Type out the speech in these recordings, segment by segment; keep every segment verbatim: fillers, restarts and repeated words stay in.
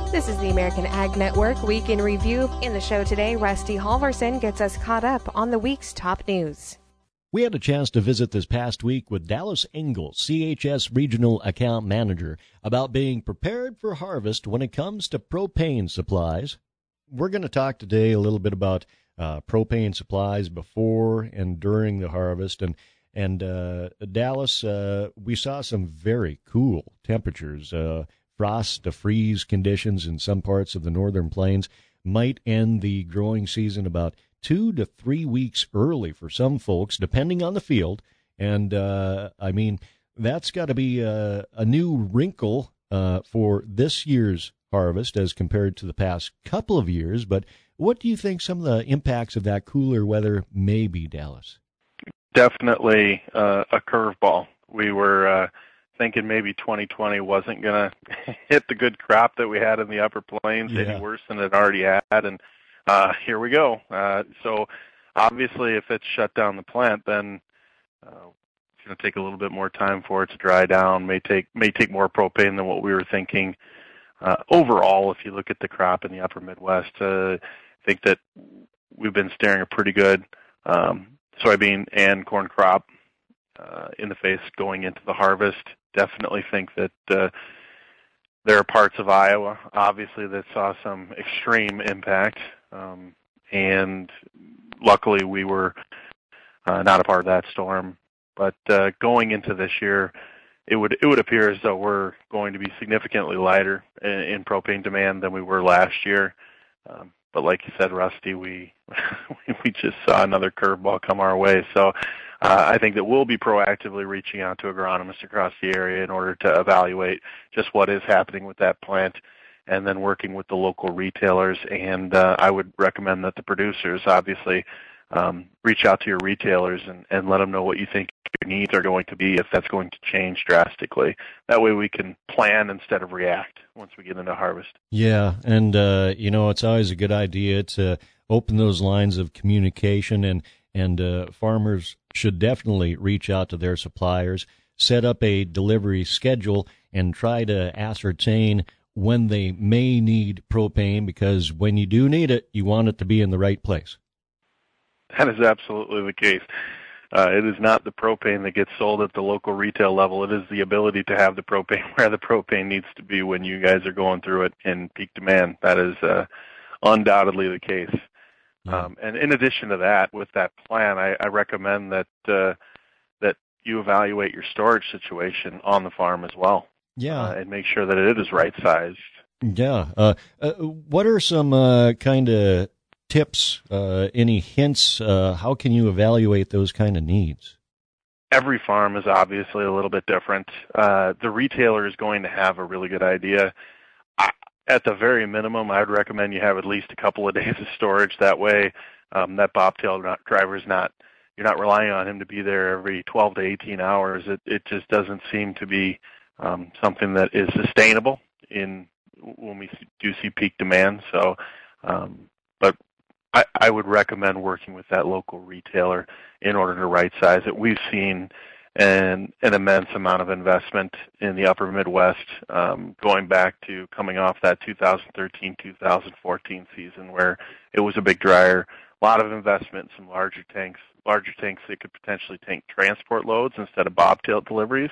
This is the American Ag Network Week in Review. In the show today, Rusty Halverson gets us caught up on the week's top news. We had a chance to visit this past week with Dallas Engel, C H S Regional Account Manager, about being prepared for harvest when it comes to propane supplies. We're going to talk today a little bit about uh, propane supplies before and during the harvest. And, and uh, Dallas, uh, we saw some very cool temperatures. Uh, frost to freeze conditions in some parts of the northern plains might end the growing season about two to three weeks early for some folks, depending on the field. And, uh, I mean, that's got to be a, a new wrinkle uh, for this year's harvest as compared to the past couple of years. But what do you think some of the impacts of that cooler weather may be, Dallas? Definitely uh, a curveball. We were uh, thinking maybe twenty twenty wasn't going to hit the good crop that we had in the upper plains yeah. any worse than it already had. And Uh, here we go. Uh, so obviously if it's shut down the plant, then uh, it's going to take a little bit more time for it to dry down, may take may take more propane than what we were thinking. Uh, overall, if you look at the crop in the upper Midwest, uh, I think that we've been staring a pretty good um, soybean and corn crop uh, in the face going into the harvest. Definitely think that uh, there are parts of Iowa, obviously, that saw some extreme impact. Um, and luckily we were uh, not a part of that storm. But uh, going into this year, it would it would appear as though we're going to be significantly lighter in, in propane demand than we were last year. Um, but like you said, Rusty, we we just saw another curveball come our way. So uh, I think that we'll be proactively reaching out to agronomists across the area in order to evaluate just what is happening with that plant, and then working with the local retailers. And uh, I would recommend that the producers obviously um, reach out to your retailers and, and let them know what you think your needs are going to be if that's going to change drastically. That way we can plan instead of react once we get into harvest. Yeah, and, uh, you know, it's always a good idea to open those lines of communication, and, and uh, farmers should definitely reach out to their suppliers, set up a delivery schedule, and try to ascertain when they may need propane, because when you do need it, you want it to be in the right place. That is absolutely the case. Uh, it is not the propane that gets sold at the local retail level. It is the ability to have the propane where the propane needs to be when you guys are going through it in peak demand. That is uh, undoubtedly the case. Yeah. Um, and in addition to that, with that plan, I, I recommend that uh, that you evaluate your storage situation on the farm as well. Yeah, uh, and make sure that it is right-sized. Yeah. Uh, uh, what are some uh, kind of tips, uh, any hints? Uh, how can you evaluate those kind of needs? Every farm is obviously a little bit different. Uh, the retailer is going to have a really good idea. I, at the very minimum, I would recommend you have at least a couple of days of storage. That way, um, that bobtail driver is not, you're not relying on him to be there every twelve to eighteen hours. It, it just doesn't seem to be Um, something that is sustainable in when we do see peak demand. So, um, but I, I would recommend working with that local retailer in order to right size it. We've seen an, an immense amount of investment in the upper Midwest, um, going back to coming off that two thousand thirteen two thousand fourteen season where it was a big dryer. A lot of investment in some larger tanks, larger tanks that could potentially tank transport loads instead of bobtail deliveries.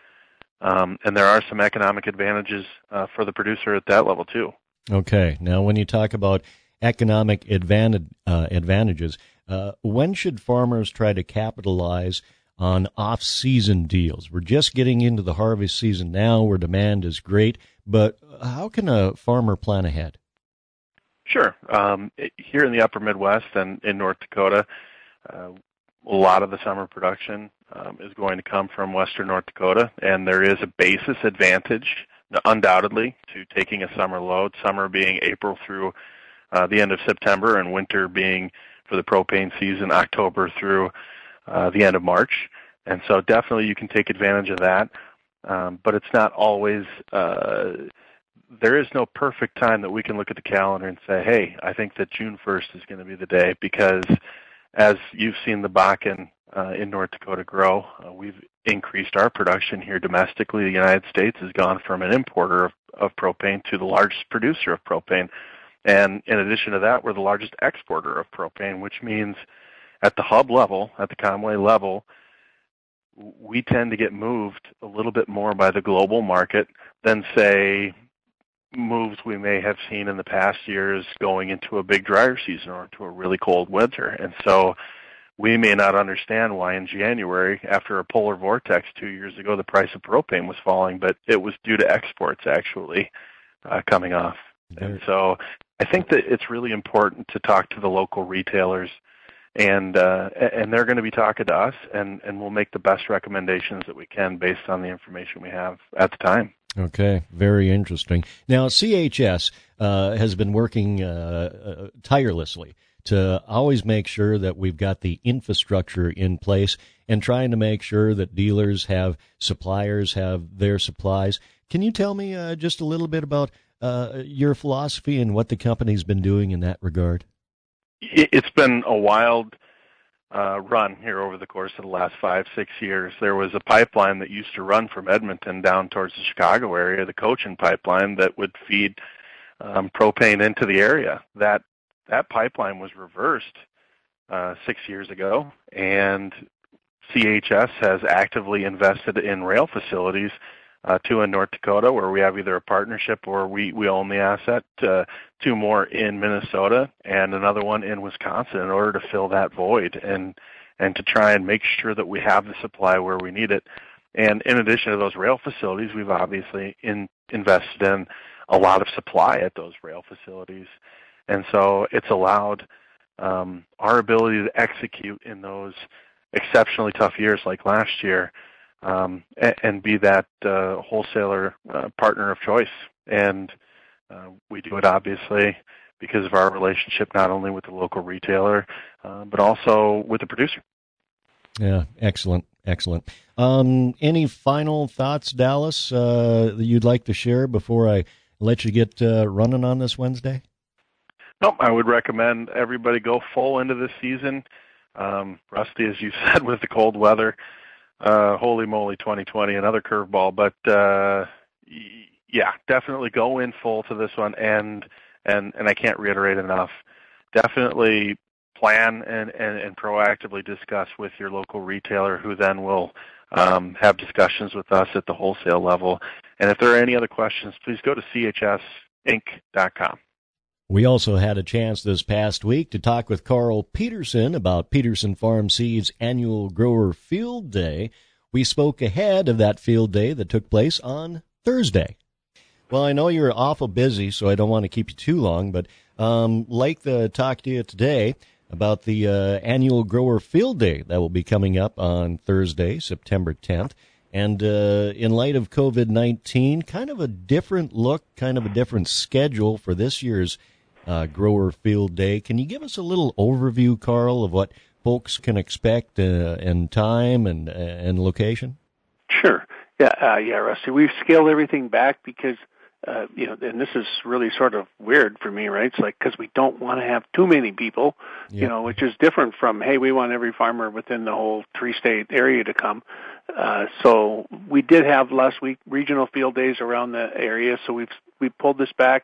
Um, and there are some economic advantages uh, for the producer at that level, too. Okay. Now, when you talk about economic advantage, uh, advantages, uh, when should farmers try to capitalize on off-season deals? We're just getting into the harvest season now where demand is great, but how can a farmer plan ahead? Sure. Um, here in the upper Midwest and in North Dakota, uh, a lot of the summer production um, is going to come from western North Dakota, and there is a basis advantage, undoubtedly, to taking a summer load, summer being April through uh, the end of September, and winter being, for the propane season, October through uh, the end of March. And so definitely you can take advantage of that, um, but it's not always, uh, there is no perfect time that we can look at the calendar and say, hey, I think that June first is going to be the day, because as you've seen the Bakken uh, in North Dakota grow, uh, we've increased our production here domestically. The United States has gone from an importer of, of propane to the largest producer of propane. And in addition to that, we're the largest exporter of propane, which means at the hub level, at the Conway level, we tend to get moved a little bit more by the global market than, say, moves we may have seen in the past years going into a big dryer season or into a really cold winter. And so we may not understand why in January, after a polar vortex two years ago, the price of propane was falling, but it was due to exports actually uh, coming off. There. And so I think that it's really important to talk to the local retailers, and uh, and they're going to be talking to us, and, and we'll make the best recommendations that we can based on the information we have at the time. Okay, very interesting. Now, C H S uh, has been working uh, uh, tirelessly to always make sure that we've got the infrastructure in place and trying to make sure that dealers have, suppliers have their supplies. Can you tell me uh, just a little bit about uh, your philosophy and what the company's been doing in that regard? It's been a wild uh, run here over the course of the last five, six years. There was a pipeline that used to run from Edmonton down towards the Chicago area, the Cochin pipeline, that would feed um, propane into the area. That that pipeline was reversed uh, six years ago, and C H S has actively invested in rail facilities, uh, two in North Dakota, where we have either a partnership or we, we own the asset, uh, two more in Minnesota, and another one in Wisconsin in order to fill that void and, and to try and make sure that we have the supply where we need it. And in addition to those rail facilities, we've obviously in, invested in a lot of supply at those rail facilities. And so it's allowed um, our ability to execute in those exceptionally tough years like last year, um, and, and be that uh, wholesaler uh, partner of choice. And uh, we do it obviously because of our relationship not only with the local retailer, uh, but also with the producer. Yeah, excellent, excellent. Um, any final thoughts, Dallas, uh, that you'd like to share before I let you get uh, running on this Wednesday? Nope, I would recommend everybody go full into this season. Um, Rusty, as you said, with the cold weather, uh, holy moly, twenty twenty, another curveball. But uh, yeah, definitely go in full to this one, and and and I can't reiterate enough. Definitely plan and, and, and proactively discuss with your local retailer, who then will um, have discussions with us at the wholesale level. And if there are any other questions, please go to C H S inc dot com. We also had a chance this past week to talk with Carl Peterson about Peterson Farm Seeds' annual Grower Field Day. We spoke ahead of that field day that took place on Thursday. Well, I know you're awful busy, so I don't want to keep you too long, but um, like to talk to you today about the uh, annual Grower Field Day that will be coming up on Thursday, September tenth. And uh, in light of COVID nineteen, kind of a different look, kind of a different schedule for this year's Uh, Grower Field Day. Can you give us a little overview, Carl, of what folks can expect uh, and time and and location? Sure. Yeah, uh, yeah, Rusty. We've scaled everything back because, uh, you know, and this is really sort of weird for me, right? It's like because we don't want to have too many people, yep. you know, which is different from, hey, we want every farmer within the whole three-state area to come. Uh, so we did have last week regional field days around the area, so we've we pulled this back.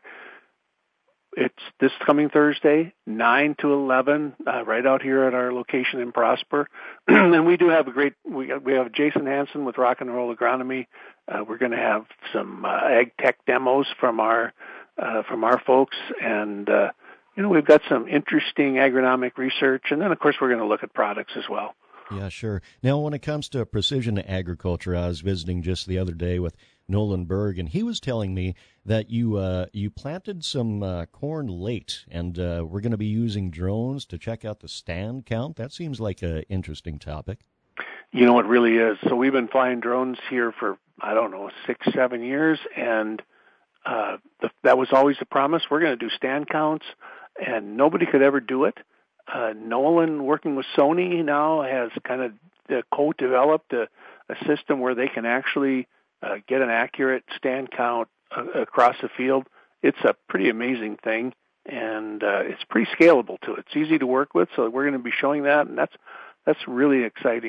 It's this coming Thursday, nine to eleven, uh, right out here at our location in Prosper. And we do have a great, we, we have Jason Hansen with Rock and Roll Agronomy. Uh, we're going to have some uh, ag tech demos from our, uh, from our folks. And, uh, you know, we've got some interesting agronomic research. And then, of course, we're going to look at products as well. Yeah, sure. Now, when it comes to precision agriculture, I was visiting just the other day with Nolan Berg, and he was telling me that you uh, you planted some uh, corn late, and uh, we're going to be using drones to check out the stand count. That seems like an interesting topic. You know, it really is. So we've been flying drones here for, I don't know, six, seven years, and uh, the, that was always the promise. We're going to do stand counts, and nobody could ever do it. Uh, Nolan, working with Sony now, has kind of uh, co-developed a, a system where they can actually uh, get an accurate stand count uh, across the field. It's a pretty amazing thing, and uh, it's pretty scalable too. It's easy to work with, so we're going to be showing that, and that's that's really exciting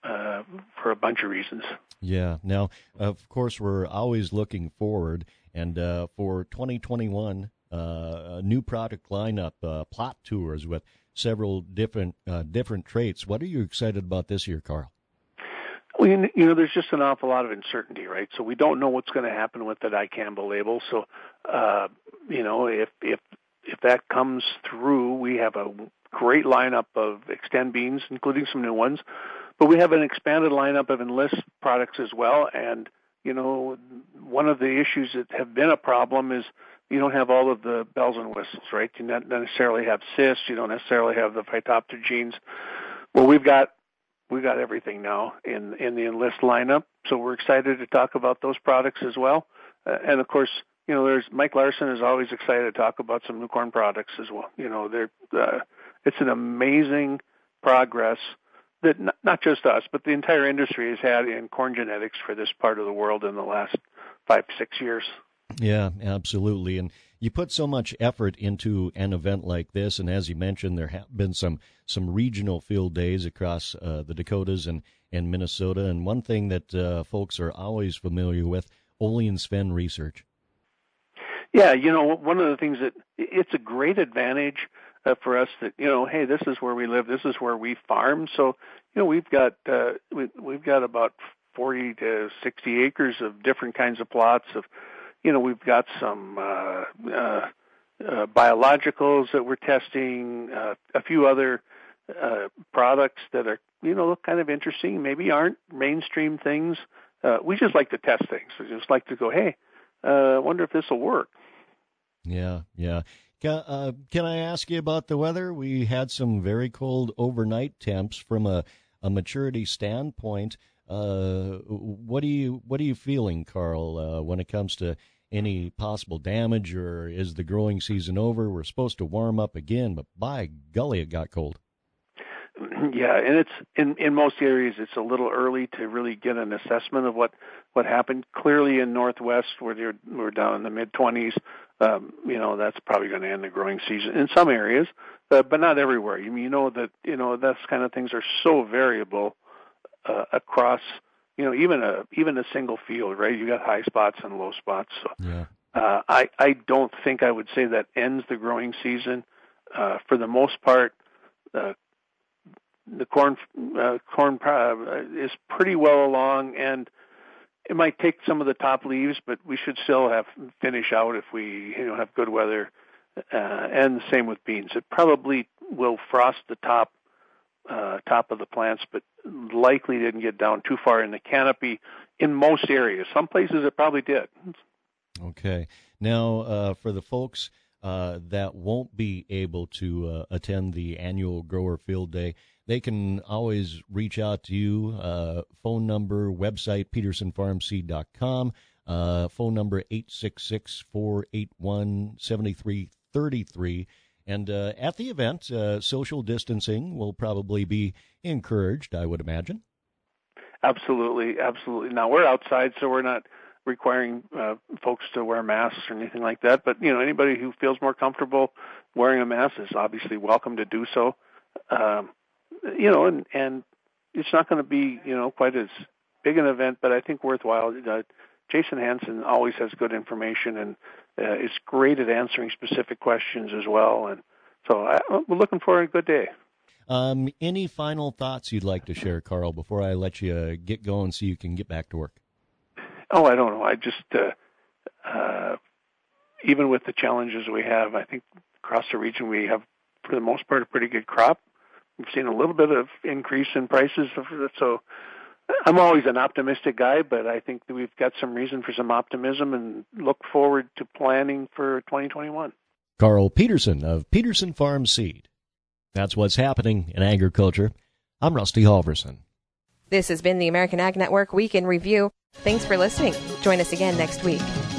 uh, for a bunch of reasons. Yeah. Now, of course, we're always looking forward, and uh, for twenty twenty-one, uh, a new product lineup, uh, plot tours with several different uh, different traits. What are you excited about this year, Carl? Well, you know, there's just an awful lot of uncertainty, right? So we don't know what's going to happen with the dicamba label. So, uh, you know, if if if that comes through, we have a great lineup of Xtend beans, including some new ones. But we have an expanded lineup of Enlist products as well. And, you know, one of the issues that have been a problem is you don't have all of the bells and whistles, right? You don't necessarily have cysts. You don't necessarily have the Phytophthora genes. Well, we've got we've got everything now in in the Enlist lineup. So we're excited to talk about those products as well. Uh, and of course, you know, there's Mike Larson is always excited to talk about some new corn products as well. You know, they're uh, it's an amazing progress that not, not just us, but the entire industry has had in corn genetics for this part of the world in the last five, six years. Yeah, absolutely. And you put so much effort into an event like this, and as you mentioned, there have been some, some regional field days across uh, the Dakotas and, and Minnesota. And one thing that uh, folks are always familiar with, Ole and Sven research. Yeah, you know, one of the things that it's a great advantage uh, for us that, you know, hey, this is where we live, this is where we farm. So, you know, we've got uh, we, we've got about forty to sixty acres of different kinds of plots of, you know, we've got some uh, uh, uh, biologicals that we're testing, uh, a few other uh, products that are, you know, look kind of interesting, maybe aren't mainstream things. Uh, we just like to test things. We just like to go, hey, I uh, wonder if this will work. Yeah, yeah. Can, uh, can I ask you about the weather? We had some very cold overnight temps. From a, a maturity standpoint, uh, what are you what are you feeling, Carl, uh, when it comes to any possible damage, or is the growing season over? We're supposed to warm up again, but by golly, it got cold. Yeah, and it's in in most areas it's a little early to really get an assessment of what, what happened. Clearly in Northwest, where they're, we're down in the mid twenties, um, you know, that's probably going to end the growing season in some areas, uh, but not everywhere. You, you know that you know those kind of things are so variable uh, across, you know, even a even a single field, right? You got high spots and low spots. So yeah. uh, I I don't think I would say that ends the growing season. Uh, for the most part, uh, the corn uh, corn uh, is pretty well along, and it might take some of the top leaves, but we should still have finish out if we you know have good weather. Uh, and the same with beans. It probably will frost the top uh, top of the plants, but likely didn't get down too far in the canopy in most areas. Some places it probably did. Okay. Now, uh, for the folks uh, that won't be able to uh, attend the annual Grower Field Day, they can always reach out to you. Uh, phone number, website, peterson farm seed dot com. Uh, phone number eight six six, four eight one, seven three three three. And uh, at the event, uh, social distancing will probably be encouraged, I would imagine. Absolutely, absolutely. Now, we're outside, so we're not requiring uh, folks to wear masks or anything like that. But, you know, anybody who feels more comfortable wearing a mask is obviously welcome to do so. Um, you know, and, and it's not going to be, you know, quite as big an event, but I think worthwhile. Uh, Jason Hansen always has good information and uh, is great at answering specific questions as well. And so I, we're looking for a good day. Um, any final thoughts you'd like to share, Carl, before I let you get going so you can get back to work? Oh, I don't know. I just, uh, uh, even with the challenges we have, I think across the region we have, for the most part, a pretty good crop. We've seen a little bit of increase in prices, so I'm always an optimistic guy, but I think that we've got some reason for some optimism and look forward to planning for twenty twenty-one. Carl Peterson of Peterson Farm Seed. That's what's happening in agriculture. I'm Rusty Halverson. This has been the American Ag Network Week in Review. Thanks for listening. Join us again next week.